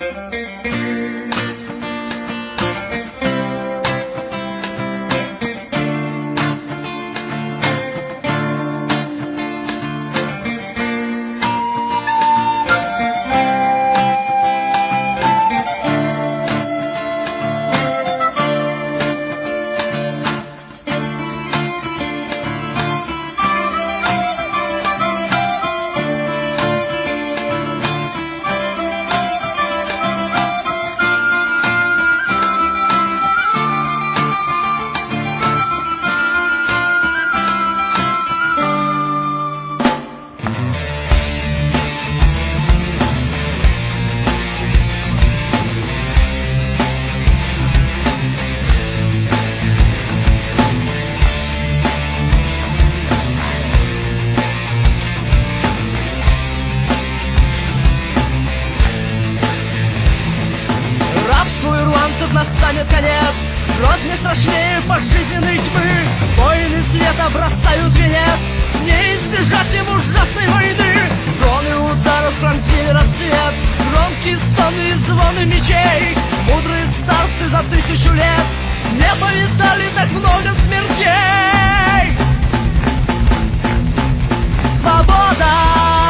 Настанет конец, грозный страшнее пожизненной тьмы. Воины света бросают венец, не избежать им ужасной войны. Дроны ударов пронзили рассвет, громкие стоны и звоны мечей. Мудрые старцы за 1000 лет не повидали так много смертей. Свобода!